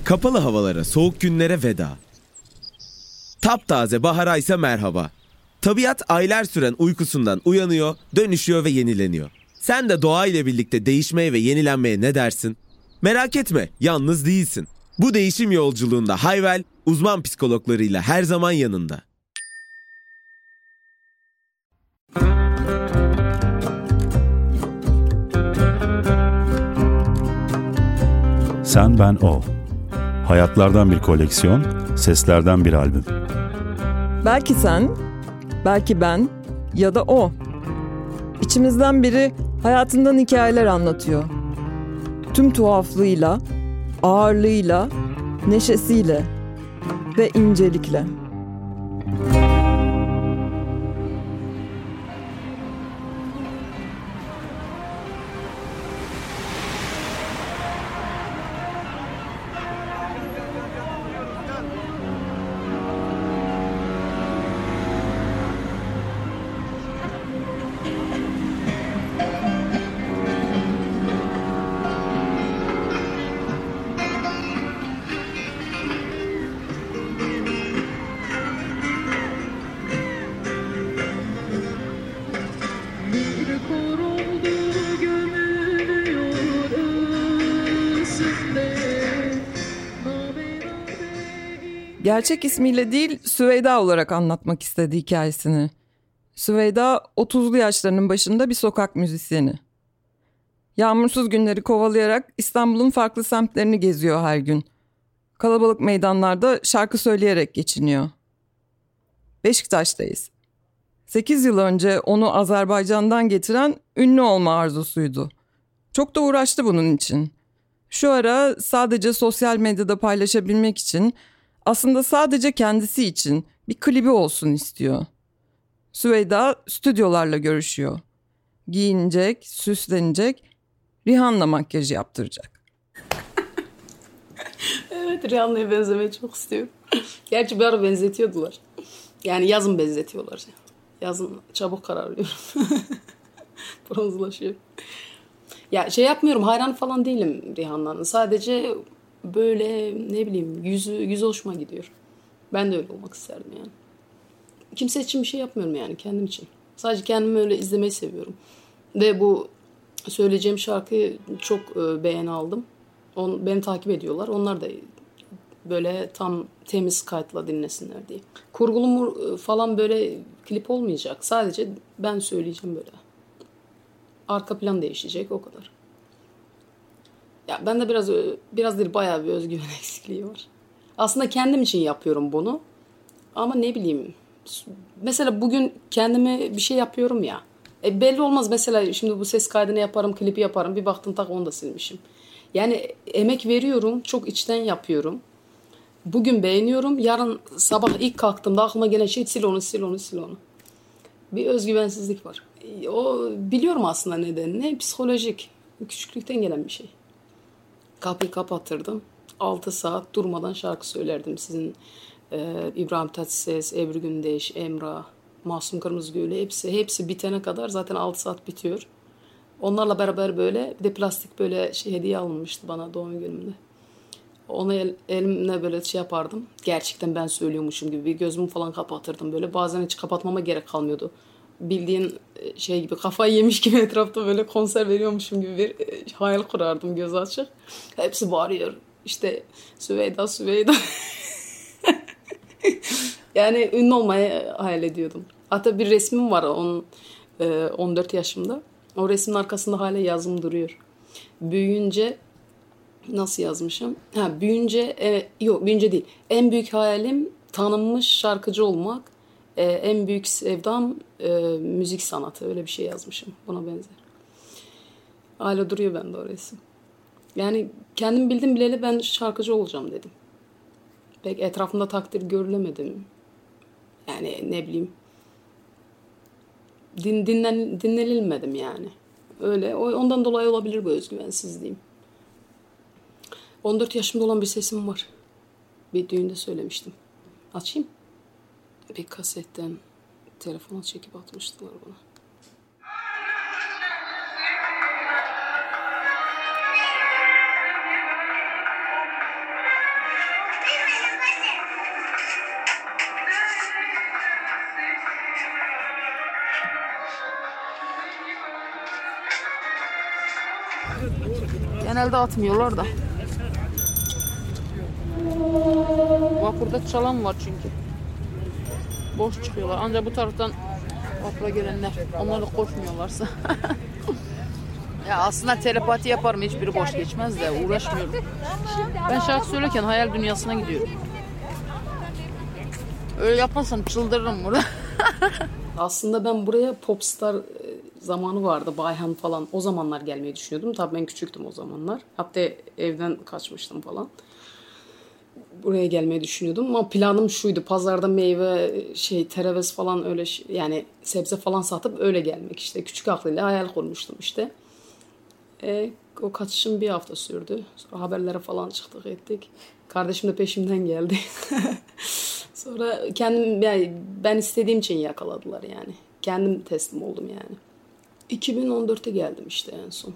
Kapalı havalara, soğuk günlere veda. Taptaze bahara ise merhaba. Tabiat aylar süren uykusundan uyanıyor, dönüşüyor ve yenileniyor. Sen de doğa ile birlikte değişmeye ve yenilenmeye ne dersin? Merak etme, yalnız değilsin. Bu değişim yolculuğunda Hayvel, uzman psikologlarıyla her zaman yanında. Sen, Ben, O. Hayatlardan bir koleksiyon, seslerden bir albüm. Belki sen, belki ben ya da o. İçimizden biri hayatından hikayeler anlatıyor. Tüm tuhaflığıyla, ağırlığıyla, neşesiyle ve incelikle. Gerçek ismiyle değil, Süveyda olarak anlatmak istedi hikayesini. Süveyda 30'lu yaşlarının başında bir sokak müzisyeni. Yağmursuz günleri kovalayarak İstanbul'un farklı semtlerini geziyor her gün. Kalabalık meydanlarda şarkı söyleyerek geçiniyor. Beşiktaş'tayız. 8 yıl önce onu Azerbaycan'dan getiren ünlü olma arzusuydu. Çok da uğraştı bunun için. Şu ara sadece sosyal medyada paylaşabilmek için, aslında sadece kendisi için bir klibi olsun istiyor. Süveyda stüdyolarla görüşüyor. Giyinecek, süslenecek, Rihanna makyajı yaptıracak. Evet, Rihanna'ya benzemeyi çok istiyorum. Gerçi bir ara benzetiyordular. Yani yazın benzetiyorlar. Yazın çabuk kararıyorum. Bronzlaşıyor. Ya yapmıyorum, hayran falan değilim Rihanna'nın. Sadece böyle ne bileyim yüzü hoşuma gidiyor. Ben de öyle olmak isterdim yani. Kimse için bir şey yapmıyorum yani, kendim için. Sadece kendimi öyle izlemeyi seviyorum. Ve bu söyleyeceğim şarkıyı çok beğeni aldım. Beni takip ediyorlar. Onlar da böyle tam temiz kayıtla dinlesinler diye. Kurgulu falan böyle klip olmayacak. Sadece ben söyleyeceğim böyle. Arka plan değişecek, o kadar. Ya ben de biraz değil, bayağı bir özgüven eksikliği var. Aslında kendim için yapıyorum bunu. Ama ne bileyim. Mesela bugün kendime bir şey yapıyorum ya. Belli olmaz, mesela şimdi bu ses kaydını yaparım, klipi yaparım. Bir baktım tak onu da silmişim. Yani emek veriyorum, çok içten yapıyorum. Bugün beğeniyorum. Yarın sabah ilk kalktığımda aklıma gelen şey sil onu. Bir özgüvensizlik var. O biliyorum aslında nedenini. Psikolojik. Küçüklükten gelen bir şey. Kapıyı kapatırdım. 6 saat durmadan şarkı söylerdim. Sizin İbrahim Tatlıses, Ebru Gündeş, Emrah, Masum Kırmızıgül hepsi bitene kadar zaten 6 saat bitiyor. Onlarla beraber böyle bir de plastik böyle hediye alınmıştı bana doğum günümde. Onu elimle böyle yapardım. Gerçekten ben söylüyormuşum gibi. Bir gözümü falan kapatırdım böyle. Bazen hiç kapatmama gerek kalmıyordu. Bildiğin gibi kafayı yemiş gibi etrafta böyle konser veriyormuşum gibi bir hayal kurardım gözü açık. Hepsi bağırıyor. İşte Süveyda. Yani ünlü olmayı hayal ediyordum. Hatta bir resmim var 14 yaşımda. O resmin arkasında hala yazım duruyor. Büyüyünce nasıl yazmışım? Büyüyünce değil. En büyük hayalim tanınmış şarkıcı olmak. En büyük sevdam müzik sanatı. Öyle bir şey yazmışım. Buna benzer. Hala duruyor bende o resim. Yani kendim bildim bileli ben şarkıcı olacağım dedim. Pek etrafımda takdir görülemedim. Yani ne bileyim. Dinlenilmedim yani. Öyle. Ondan dolayı olabilir bu özgüvensizliğim. 14 yaşımda olan bir sesim var. Bir düğünde söylemiştim. Açayım. Bir kasetten telefona çekip atmıştılar bana. Genelde atmıyorlar da. Vapurda çalan var çünkü. Boş çıkıyorlar. Ancak bu taraftan vapura gelenler. Onlar da koşmuyorlarsa. Ya aslında telepati yaparım. Hiçbiri boş geçmez de uğraşmıyorum. Ben şarkı söylerken hayal dünyasına gidiyorum. Öyle yapmasam çıldırırım burada. Aslında ben buraya popstar zamanı vardı. Bayhan falan. O zamanlar gelmeyi düşünüyordum. Tabii ben küçüktüm o zamanlar. Hatta evden kaçmıştım falan. Buraya gelmeyi düşünüyordum ama planım şuydu. Pazarda meyve, tereviz falan öyle yani sebze falan satıp öyle gelmek işte. Küçük aklıyla hayal kurmuştum işte. O kaçışım bir hafta sürdü. Sonra haberlere falan çıktık ettik. Kardeşim de peşimden geldi. Sonra ben istediğim için yakaladılar yani. Kendim teslim oldum yani. 2014'te geldim işte en son.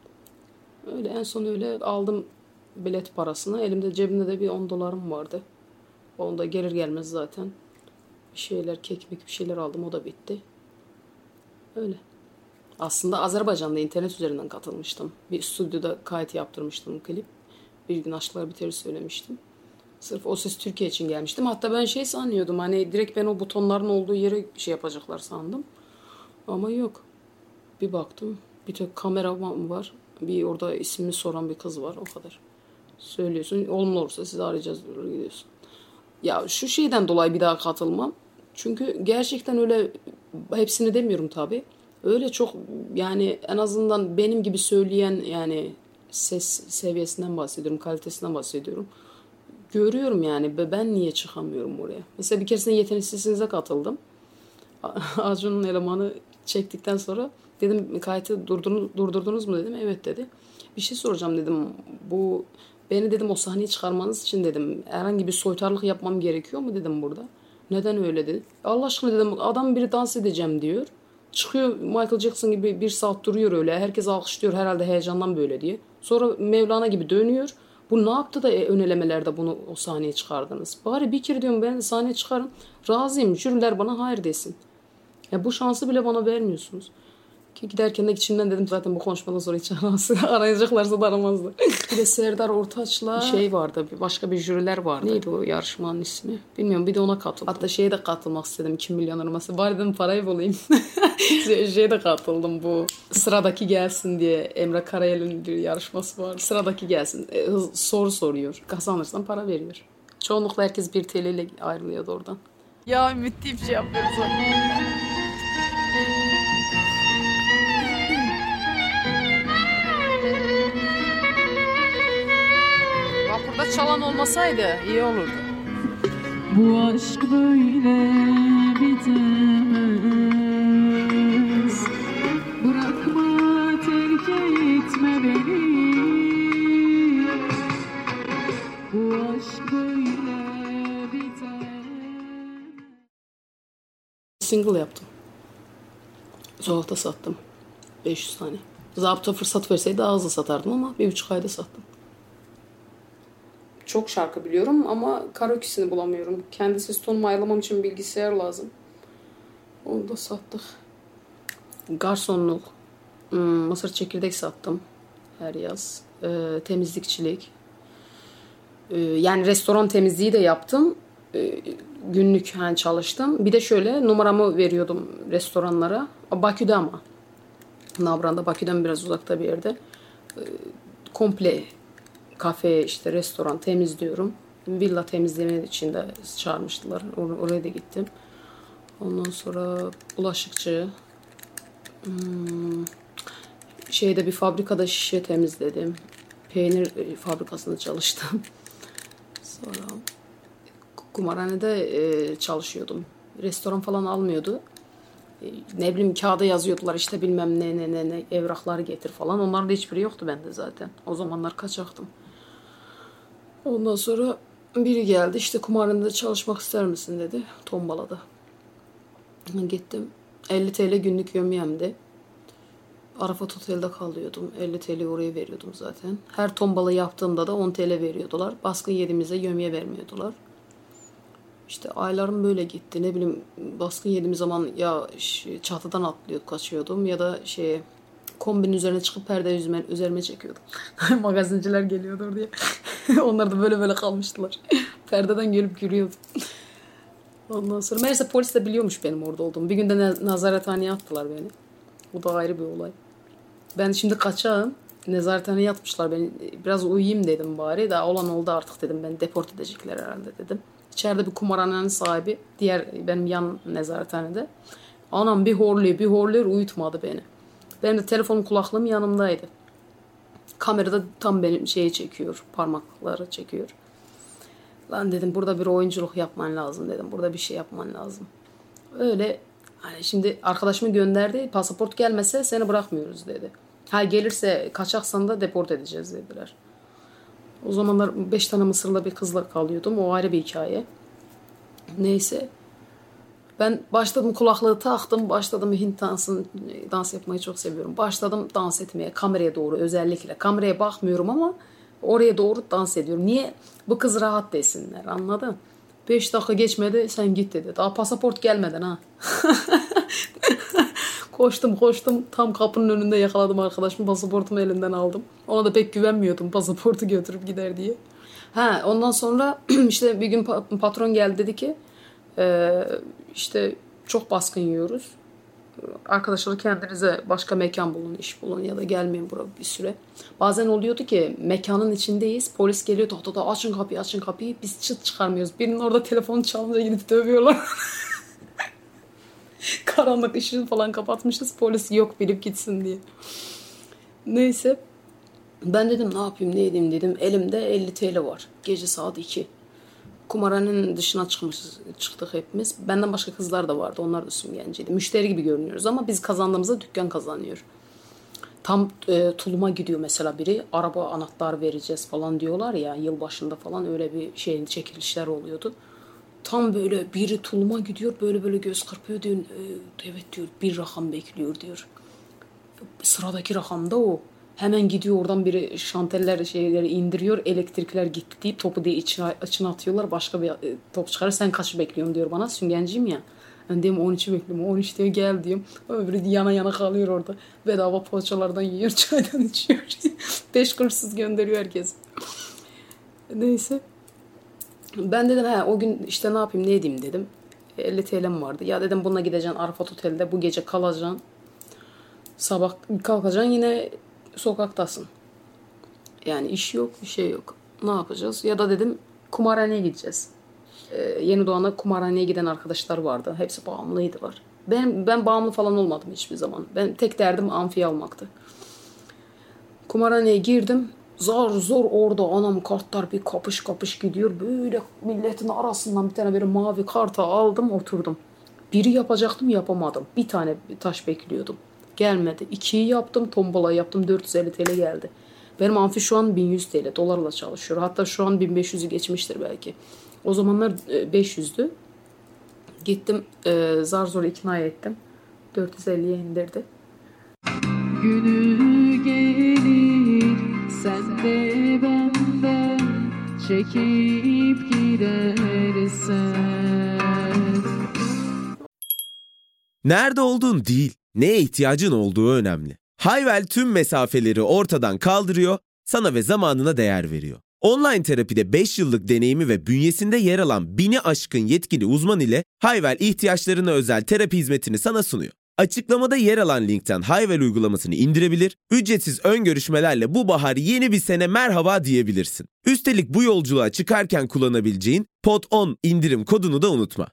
En son öyle aldım bilet parasını. Cebimde de bir $10 vardı. Onu da gelir gelmez zaten bir şeyler, kekmek bir şeyler aldım. O da bitti. Öyle. Aslında Azerbaycan'da internet üzerinden katılmıştım. Bir stüdyoda kayıt yaptırmıştım klip. Bir gün Aşklar Biter söylemiştim. Sırf O Ses Türkiye için gelmiştim. Hatta ben sanıyordum. Hani direkt ben o butonların olduğu yere yapacaklar sandım. Ama yok. Bir baktım. Bir tek kamera var. Bir orada ismini soran bir kız var. O kadar. Söylüyorsun. Olumlu olursa sizi arayacağız. Gidiyorsun. Ya şu şeyden dolayı bir daha katılmam. Çünkü gerçekten öyle hepsini demiyorum tabii. Öyle çok yani en azından benim gibi söyleyen yani ses seviyesinden bahsediyorum. Kalitesinden bahsediyorum. Görüyorum yani. Ben niye çıkamıyorum oraya? Mesela bir keresinde Yeteneksizsinize katıldım. Acun'un elemanı çektikten sonra dedim kayıtı durdurdunuz mu dedim. Evet dedi. Bir şey soracağım dedim. Beni dedim o sahneye çıkarmanız için dedim herhangi bir soytarılık yapmam gerekiyor mu dedim burada. Neden öyle dedi. Allah aşkına dedim adam biri dans edeceğim diyor. Çıkıyor Michael Jackson gibi 1 saat duruyor öyle. Herkes alkışlıyor herhalde heyecandan böyle diye. Sonra Mevlana gibi dönüyor. Bu ne yaptı da ön elemelerde bunu o sahneye çıkardınız? Bari bir kere diyorum ben sahneye çıkarın. Razıyım. Jüriler bana hayır desin. Ya bu şansı bile bana vermiyorsunuz. Ki giderken de içimden dedim zaten bu konuşmadan sonra hiç arayacaklarsa da aramazlar. Bir de Serdar Ortaç'la vardı. Başka bir jüriler vardı. Neydi o yarışmanın ismi? Bilmiyorum bir de ona katıldım. Hatta de katılmak istedim. 2 milyon araması. Bari dedim parayı bulayım. De katıldım bu. Sıradaki gelsin diye. Emre Karayel'in bir yarışması var. Sıradaki gelsin. Soru soruyor. Kazanırsan para veriyor. Çoğunlukla herkes 1 TL ile ayrılıyordu oradan. Ya ümit deyip yapıyoruz. Vapurda çalan olmasaydı iyi olurdu. Bu aşk böyle bitemez. Bırakma, terk etme beni. Bu aşk böyle bitemez. Single yaptım. Sokakta sattım. 500 tane. Zabıta fırsat verseydi daha hızlı satardım ama 1,5 ayda sattım. Çok şarkı biliyorum ama karaoke'sini bulamıyorum. Kendi ses tonumu ayarlamam için bilgisayar lazım. Onu da sattık. Garsonluk. Mısır çekirdek sattım. Her yaz. Temizlikçilik. Yani restoran temizliği de yaptım. Günlük çalıştım. Bir de şöyle numaramı veriyordum restoranlara. Bakü'de ama. Navran'da, Bakü'den biraz uzakta bir yerde. Komple kafe, restoran temizliyorum. Villa temizleme için de çağırmıştılar. Oraya da gittim. Ondan sonra bulaşıkçı. Bir fabrikada şişe temizledim. Peynir fabrikasında çalıştım. Sonra kumarhanede çalışıyordum. Restoran falan almıyordu. Ne bileyim kağıda yazıyordular bilmem ne evrakları getir falan. Onların da hiçbiri yoktu bende zaten. O zamanlar kaçaktım. Ondan sonra biri geldi kumarhanede çalışmak ister misin dedi. Tombala'da. Gittim. 50 TL günlük yömyemdi. Arafat Otel'de kalıyordum. 50 TL oraya veriyordum zaten. Her tombala yaptığımda da 10 TL veriyordular. Baskın yediğimizde yömye vermiyordular. İşte aylarım böyle gitti. Ne bileyim baskın yediğim zaman ya çatıdan kaçıyordum ya da kombinin üzerine çıkıp perde üzerime çekiyordum. Magazinciler geliyordur diye. Onlar da böyle kalmıştılar. Perdeden gelip gülüyordu. Ondan sonra meğerse polis de biliyormuş benim orada olduğumu. Bir günde nezarethaneye attılar beni. Bu da ayrı bir olay. Ben şimdi kaçağım. Nezarethaneye yatmışlar beni. Biraz uyuyayım dedim bari. Daha olan oldu artık dedim. Beni deport edecekler herhalde dedim. İçeride bir kumarhanenin sahibi. Benim yan nezarethanede. Anam bir horluyor uyutmadı beni. Benim de telefonum kulaklığım yanımdaydı. Kamerada tam benim çekiyor. Parmakları çekiyor. Lan dedim burada bir oyunculuk yapman lazım dedim. Burada bir şey yapman lazım. Öyle hani şimdi arkadaşımı gönderdi. Pasaport gelmese seni bırakmıyoruz dedi. Gelirse kaçaksan da deport edeceğiz dediler. O zamanlar 5 tane Mısırlı bir kızla kalıyordum. O ayrı bir hikaye. Neyse. Ben başladım kulaklığı taktım. Başladım Hint dans yapmayı çok seviyorum. Başladım dans etmeye kameraya doğru özellikle. Kameraya bakmıyorum ama oraya doğru dans ediyorum. Niye? Bu kız rahat desinler anladın? 5 dakika geçmedi sen git dedi. Daha pasaport gelmeden ha. Koştum tam kapının önünde yakaladım arkadaşımı, pasaportumu elinden aldım. Ona da pek güvenmiyordum pasaportu götürüp gider diye. Ondan sonra işte bir gün patron geldi dedi ki işte çok baskın yiyoruz. Arkadaşlar kendinize başka mekan bulun, iş bulun ya da gelmeyin buraya bir süre. Bazen oluyordu ki mekanın içindeyiz. Polis geliyor da açın kapıyı. Biz çıt çıkarmıyoruz. Birinin orada telefonu çalınca gidip dövüyorlar. Karanlık ışığı falan kapatmışız. Polis yok bilip gitsin diye. Neyse. Ben dedim ne yapayım ne edeyim dedim. Elimde 50 TL var. Gece saat 2. Kumarhanenin dışına çıktık hepimiz. Benden başka kızlar da vardı. Onlar da süngenciydi. Müşteri gibi görünüyoruz ama biz kazandığımızda dükkan kazanıyor. Tam tuluma gidiyor mesela biri. Araba anahtarı vereceğiz falan diyorlar ya. Yılbaşında falan öyle bir çekilişler oluyordu. Tam böyle biri tuluma gidiyor. Böyle göz kırpıyor diyor. Evet diyor bir rakam bekliyor diyor. Sıradaki rakam da o. Hemen gidiyor oradan biri şantelleri indiriyor. Elektrikler gitti deyip topu diye içine atıyorlar. Başka bir top çıkarır. Sen kaçı bekliyorum diyor bana. Süngenciyim ya. Ben diyorum 13'ü bekliyorum. 13 diyor gel diyorum. Öbürü yana kalıyor orada. Bedava poğaçalardan yiyor. Çaydan içiyor. 5 kuruşsuz gönderiyor herkes. Neyse. Ben dedim o gün işte ne yapayım ne edeyim dedim. 50 TL'm vardı. Ya dedim bununla gideceksin Arafat Otel'de bu gece kalacaksın. Sabah kalkacaksın yine sokaktasın. Yani iş yok bir şey yok. Ne yapacağız? Ya da dedim kumarhaneye gideceğiz. Yeni Doğan'a kumarhaneye giden arkadaşlar vardı. Hepsi bağımlıydılar. Ben bağımlı falan olmadım hiçbir zaman. Ben tek derdim amfiye almaktı. Kumarhaneye girdim. Zar zor orada anam kartlar bir kapış gidiyor. Böyle milletin arasından bir tane böyle mavi kartı aldım oturdum. Biri yapacaktım yapamadım. Bir tane taş bekliyordum. Gelmedi. 2'yi yaptım tombala yaptım 450 TL geldi. Benim amfi şu an 1100 TL dolarla çalışıyor. Hatta şu an 1500'ü geçmiştir belki. O zamanlar 500'dü. Gittim zar zor ikna ettim. 450'ye indirdi. Günü gelir sen de benden çekip gidersen. Nerede olduğun değil, neye ihtiyacın olduğu önemli. Hayvel tüm mesafeleri ortadan kaldırıyor, sana ve zamanına değer veriyor. Online terapide 5 yıllık deneyimi ve bünyesinde yer alan 1000'i aşkın yetkili uzman ile Hayvel ihtiyaçlarına özel terapi hizmetini sana sunuyor. Açıklamada yer alan linkten Hayvel uygulamasını indirebilir, ücretsiz ön görüşmelerle bu bahar yeni bir sene merhaba diyebilirsin. Üstelik bu yolculuğa çıkarken kullanabileceğin POD10 indirim kodunu da unutma.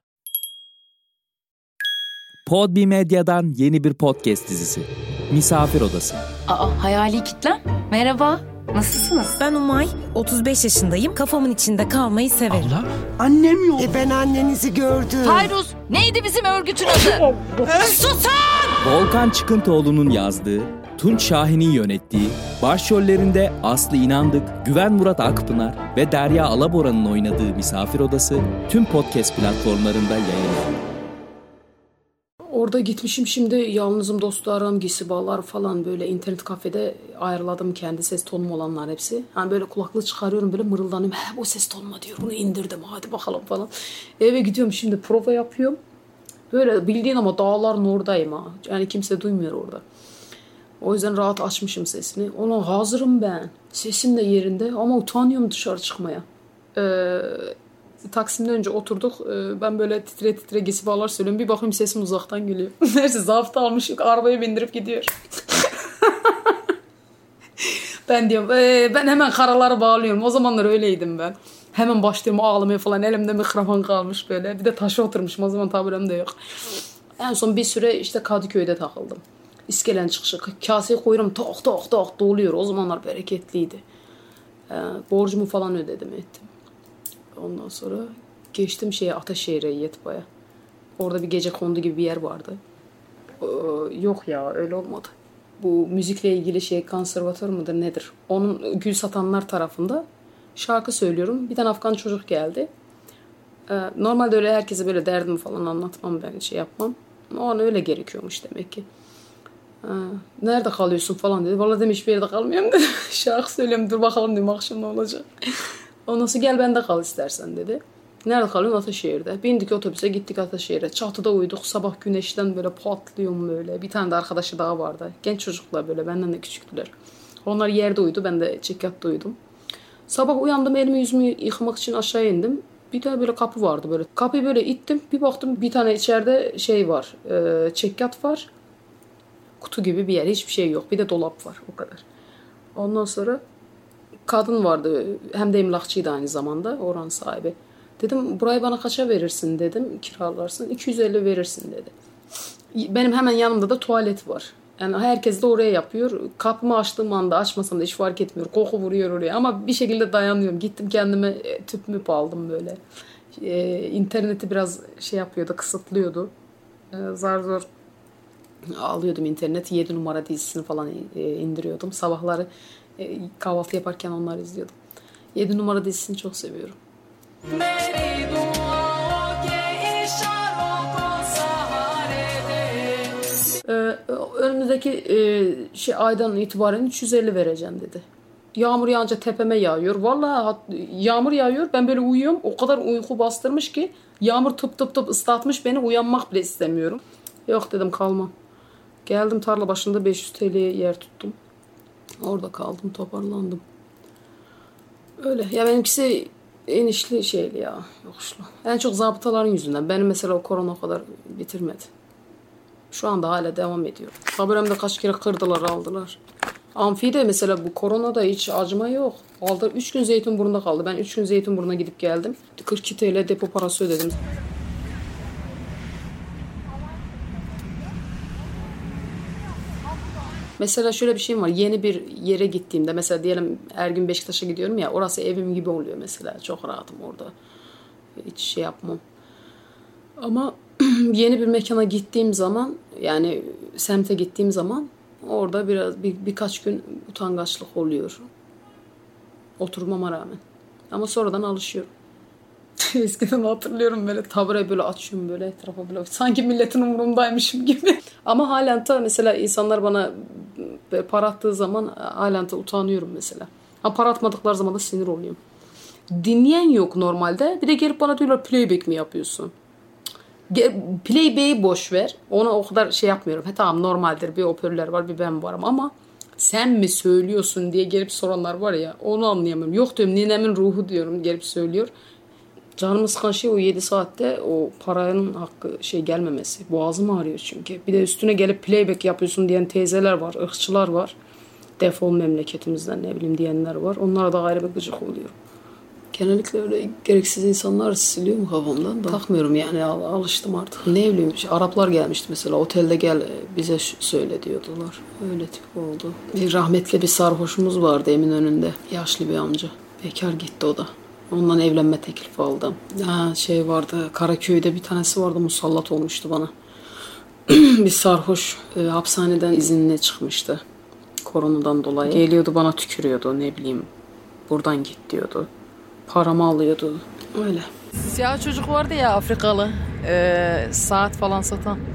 Podbi Medya'dan yeni bir podcast dizisi. Misafir Odası. Hayali kitlem. Merhaba. Nasılsınız? Ben Umay, 35 yaşındayım. Kafamın içinde kalmayı severim. Abla, annem yok. Ben annenizi gördüm. Tayruz, neydi bizim örgütün adı? Susun! Volkan Çıkıntoğlu'nun yazdığı, Tunç Şahin'in yönettiği, başrollerinde Aslı İnandık, Güven Murat Akpınar ve Derya Alabora'nın oynadığı Misafir Odası tüm podcast platformlarında yayınlanıyor. Orada gitmişim şimdi yalnızım dostlarım, gisibalar falan böyle internet kafede ayarladım kendi ses tonum olanlar hepsi. Hani böyle kulaklığı çıkarıyorum böyle mırıldanıyorum. Bu ses tonuma diyor bunu indirdim hadi bakalım falan. Eve gidiyorum şimdi prova yapıyorum. Böyle bildiğin ama dağların oradayım ha. Yani kimse duymuyor orada. O yüzden rahat açmışım sesini. Ona hazırım ben. Sesim de yerinde ama utanıyorum dışarı çıkmaya. Taksim'den önce oturduk. Ben böyle titre titre gesibalar söylüyorum. Bir bakayım sesim uzaktan geliyor. Neyse zaptı almış. Arabaya bindirip gidiyor. Ben diyorum ben hemen karaları bağlıyorum. O zamanlar öyleydim ben. Hemen başlıyorum ağlamaya falan. Elimde mikrofon kalmış böyle. Bir de taşa oturmuşum. O zaman taburem de yok. En son bir süre işte Kadıköy'de takıldım. İskelen çıkışı. Kaseyi koyuyorum tok tok tok doluyor. O zamanlar bereketliydi. Borcumu falan ödedim ettim. Ondan sonra geçtim Ataşehir'e Yetba'ya. Orada bir gecekondu gibi bir yer vardı. Yok ya öyle olmadı. Bu müzikle ilgili konservatör mıdır nedir? Onun gül satanlar tarafında şarkı söylüyorum. Bir tane Afgan çocuk geldi. Normalde öyle herkese böyle derdimi falan anlatmam ben yapmam. O an öyle gerekiyormuş demek ki. Nerede kalıyorsun falan dedi. Vallahi demiş bir yerde kalmıyorum dedi. Şarkı söylüyorum dur bakalım dedim akşam ne olacak. Ondan sonra gel bende kal istersen dedi. Nerede kalıyorsun? Ataşehir'de. Bindik otobüse gittik Ataşehir'e. Çatıda uyuduk. Sabah güneşten böyle patlıyorum böyle. Bir tane de arkadaşı daha vardı. Genç çocuklar böyle benden de küçüktüler. Onlar yerde uyudu. Ben de çekyatta uyudum. Sabah uyandım elimi yüzümü yıkamak için aşağı indim. Bir tane böyle kapı vardı böyle. Kapıyı böyle ittim. Bir baktım bir tane içeride var. Çekyat var. Kutu gibi bir yer. Hiçbir şey yok. Bir de dolap var. O kadar. Ondan sonra kadın vardı. Hem de emlakçıydı aynı zamanda. Oranın sahibi. Dedim burayı bana kaça verirsin dedim. Kiralarsın. 250 verirsin dedi. Benim hemen yanımda da tuvalet var. Yani herkes de oraya yapıyor. Kapımı açtığım anda açmasam da hiç fark etmiyor. Koku vuruyor oraya. Ama bir şekilde dayanıyorum. Gittim kendime tüp müp aldım böyle. İnterneti biraz yapıyordu. Kısıtlıyordu. Zar zor alıyordum interneti. 7 numara dizisini falan indiriyordum. Sabahları kahvaltı yaparken onları izliyordum. 7 numara dizisini çok seviyorum. Önümüzdeki aydan itibaren 350 vereceğim dedi. Yağmur yağınca tepeme yağıyor. Vallahi yağmur yağıyor. Ben böyle uyuyorum. O kadar uyku bastırmış ki yağmur tıp tıp tıp ıslatmış beni. Uyanmak bile istemiyorum. Yok dedim kalmam. Geldim tarla başında 500 TL'ye yer tuttum. Orada kaldım toparlandım. Öyle. Ya benimkisi enişli ya. Yokuşlu. En çok zabıtaların yüzünden. Benim mesela o korona o kadar bitirmedi. Şu anda hala devam ediyor. Haberemde kaç kere kırdılar aldılar. Amfi'de mesela bu koronada hiç acıma yok. Aldı 3 gün Zeytinburnu'nda kaldı. Ben 3 gün Zeytinburnu'na gidip geldim. 42 TL depo parası ödedim. Mesela şöyle bir şeyim var. Yeni bir yere gittiğimde mesela diyelim her gün Beşiktaş'a gidiyorum ya. Orası evim gibi oluyor mesela. Çok rahatım orada. Hiç yapmam. Ama yeni bir mekana gittiğim zaman yani semte gittiğim zaman orada birkaç gün utangaçlık oluyor. Oturmama rağmen. Ama sonradan alışıyorum. Eskiden hatırlıyorum böyle tabure böyle açıyorum böyle etrafa böyle sanki milletin umurumdaymışım gibi. Ama halen de mesela insanlar bana para attığı zaman halen de utanıyorum mesela. Ama para atmadıkları zaman da sinir oluyorum. Dinleyen yok normalde. Bir de gelip bana diyorlar playback mi yapıyorsun? Playback'i boş ver. Ona o kadar yapmıyorum. Tamam normaldir bir hoparlör var bir ben varım ama sen mi söylüyorsun diye gelip soranlar var ya onu anlayamıyorum. Yok diyorum ninemin ruhu diyorum gelip söylüyor. Canımı sıkan o 7 saatte o paranın hakkı gelmemesi. Boğazım ağrıyor çünkü. Bir de üstüne gelip playback yapıyorsun diyen teyzeler var, ırkçılar var. Defol memleketimizden ne bileyim diyenler var. Onlara da ayrı bir gıcık oluyor. Genellikle öyle gereksiz insanlar siliyorum kafamdan da. Takmıyorum yani alıştım artık. Ne bileyim Araplar gelmişti mesela otelde gel bize söyle diyordular. Öyle tip oldu. Bir rahmetli bir sarhoşumuz vardı Eminönü'nde. Yaşlı bir amca. Bekar gitti o da. Ondan evlenme teklifi aldım. Vardı Karaköy'de bir tanesi vardı musallat olmuştu bana. Bir sarhoş hapishaneden izinle çıkmıştı. Koronadan dolayı. Geliyordu bana tükürüyordu ne bileyim. Buradan git diyordu. Paramı alıyordu. Öyle. Siyah çocuk vardı ya Afrikalı. Saat falan satan.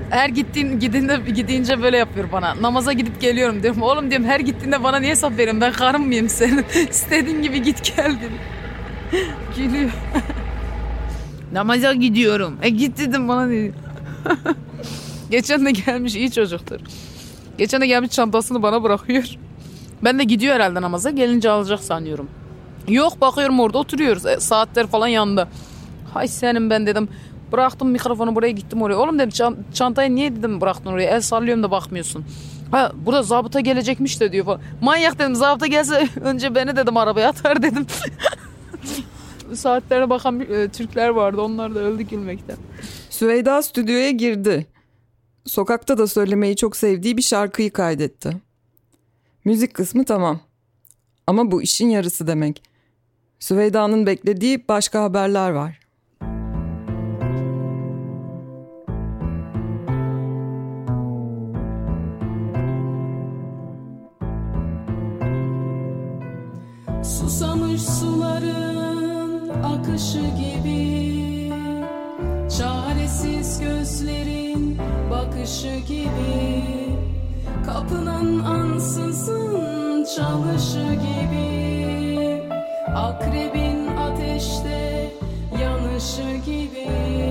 Her gidince böyle yapıyor bana. Namaza gidip geliyorum diyorum. Oğlum diyorum her gittiğinde bana niye hesap veriyorsun? Ben karın mıyım senin? İstediğin gibi git gel dedim. Gülüyor. Namaza gidiyorum. Git dedim bana dedi. Geçen de gelmiş iyi çocuktur. Geçen de gelmiş çantasını bana bırakıyor. Ben de gidiyor herhalde namaza. Gelince alacak sanıyorum. Yok bakıyorum orada oturuyoruz. Saatler falan yanında. Hay senin ben dedim. Bıraktım mikrofonu buraya gittim oraya. Oğlum dedim çantayı niye dedim bıraktın oraya? El sallıyorum da bakmıyorsun. Ha burada zabıta gelecekmiş de diyor falan. Manyak dedim zabıta gelse önce beni dedim arabaya atar dedim. Saatlerine bakan Türkler vardı. Onlar da öldü gülmekten. Süveyda stüdyoya girdi. Sokakta da söylemeyi çok sevdiği bir şarkıyı kaydetti. Müzik kısmı tamam. Ama bu işin yarısı demek. Süveyda'nın beklediği başka haberler var. Susamış suların akışı gibi, çaresiz gözlerin bakışı gibi, kapının ansızın çalışı gibi, akrebin ateşte yanışı gibi.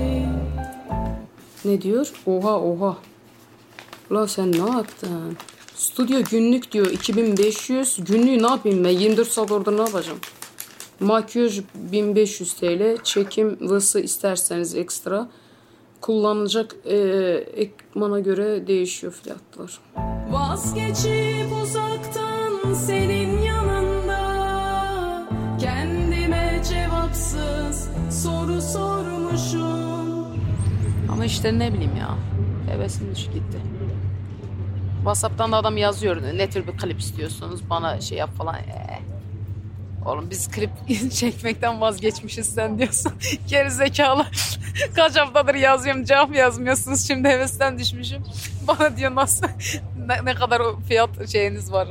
Ne diyor? Oha. Ulan sen ne yaptın? Stüdyo günlük diyor 2500. Günlüğü ne yapayım ben? 24 saat orada ne yapacağım? Makyaj 1500 TL. Çekim vısı isterseniz ekstra. Kullanılacak ekipmana göre değişiyor fiyatlar. Vazgeçip uzaktan senin yanında, kendime cevapsız soru sormuşum. Ama işte ne bileyim ya. Hevesim düşük gitti. WhatsApp'tan da adam yazıyor. Ne tür bir klip istiyorsunuz? Bana şey yap falan. Oğlum biz klip çekmekten vazgeçmişiz sen diyorsun. Gerizekalı. Kaç haftadır yazıyorum cevap yazmıyorsunuz. Şimdi hevesten düşmüşüm. Bana diyor nasıl ne kadar fiyat şeyiniz var.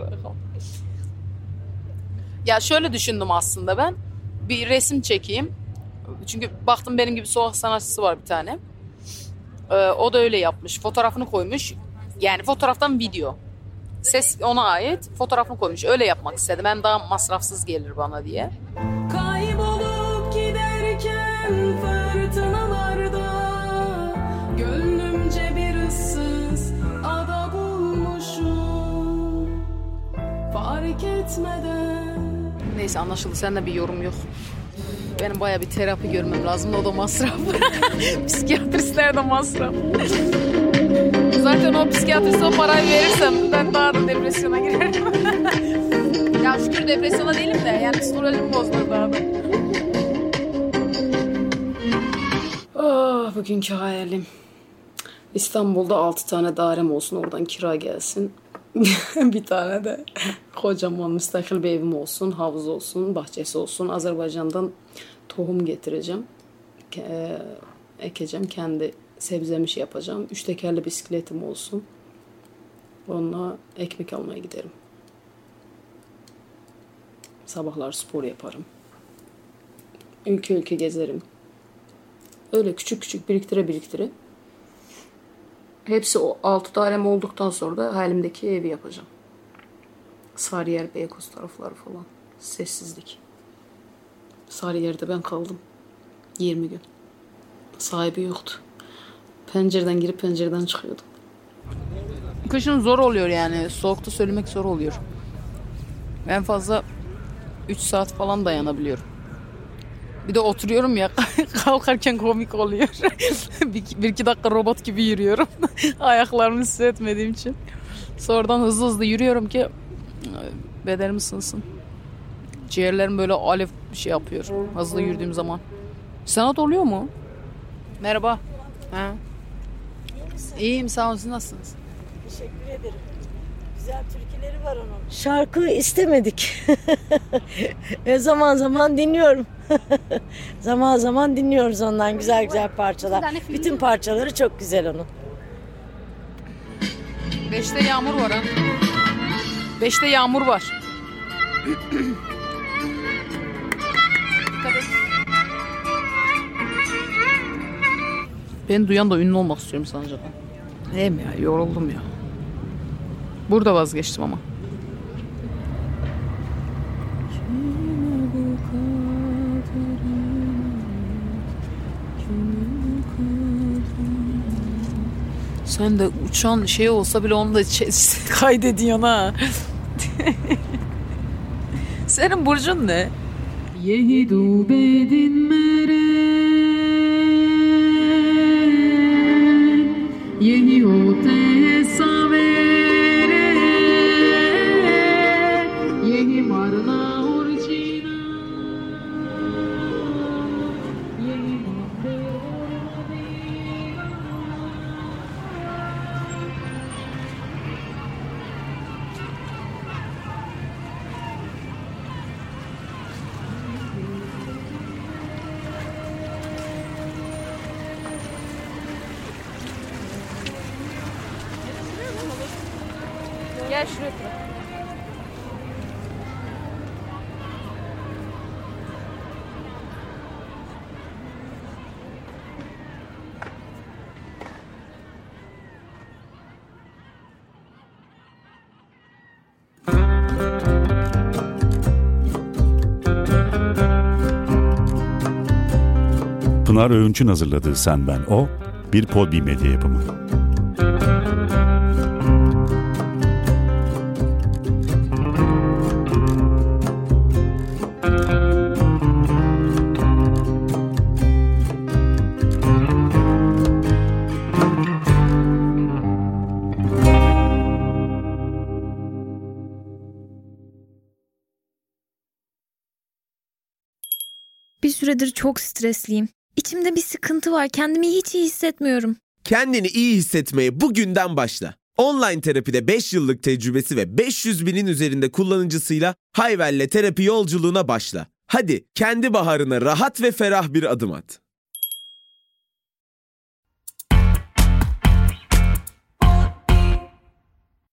Ya şöyle düşündüm aslında ben. Bir resim çekeyim. Çünkü baktım benim gibi sokak sanatçısı var bir tane. O da öyle yapmış. Fotoğrafını koymuş. Yani fotoğraftan video. Ses ona ait. Fotoğrafını koymuş. Öyle yapmak istedim. Hem daha masrafsız gelir bana diye. Kaybolup giderken fırtınalarda, gönlümce bir ıssız ada bulmuşum. Fark etmeden. Neyse anlaşıldı. Sende bir yorum yok. Benim bayağı bir terapi görmem lazım. O da masraf. Psikiyatristler de masraf. Zaten o psikiyatriste o parayı verirsem ben daha da depresyona girerim. Ya şükür depresyona değilim de yani psikolojim bozulur daha da. Bugünkü hayalim. İstanbul'da 6 tane dairem olsun, oradan kira gelsin. Bir tane de kocaman müstakil bir evim olsun, havuz olsun, bahçesi olsun. Azerbaycan'dan tohum getireceğim. Ekeceğim, kendi sebzemi yapacağım. 3 tekerli bisikletim olsun. Onunla ekmek almaya giderim. Sabahlar spor yaparım. Ülke gezerim. Öyle küçük biriktire. Hepsi o 6 dairem olduktan sonra da hayalimdeki evi yapacağım. Sarıyer, Beykoz tarafları falan. Sessizlik. Sarıyer'de ben kaldım. 20 gün. Sahibi yoktu. Pencereden girip pencereden çıkıyordum. Kışın zor oluyor yani. Soğukta söylemek zor oluyor. En fazla 3 saat falan dayanabiliyorum. Bir de oturuyorum ya kalkarken komik oluyor. bir iki dakika robot gibi yürüyorum. Ayaklarımı hissetmediğim için. Sonradan hızlı yürüyorum ki bedenim ısınsın. Ciğerlerim böyle alev bir şey yapıyor. Hızlı yürüdüğüm zaman. Sana da oluyor mu? Merhaba. Ha. İyiyim sağ olun, siz nasılsınız? Teşekkür ederim. Güzel türküleri var onun. Şarkı istemedik. Zaman zaman dinliyorum. Zaman dinliyoruz ondan güzel parçalar. Bütün parçaları çok güzel onun. 5'te yağmur var ha. 5'te yağmur var. Dikkat et. Ben duyan da ünlü olmak istiyorum sanacak. Hem ya yoruldum ya. Burada vazgeçtim ama. Sen de uçan şey olsa bile onu da kaydediyorsun ha. Senin burcun ne? Yehidu bedin mere yehi ote savere yehi marna orcina yehi Gel şuraya. Pınar Öğünç'ün hazırladığı Sen Ben O, bir Podbi Medya yapımı. Bir süredir çok stresliyim. İçimde bir sıkıntı var. Kendimi hiç iyi hissetmiyorum. Kendini iyi hissetmeye bugünden başla. Online terapide 5 yıllık tecrübesi ve 500 binin üzerinde kullanıcısıyla Hayvel'le terapi yolculuğuna başla. Hadi kendi baharına rahat ve ferah bir adım at.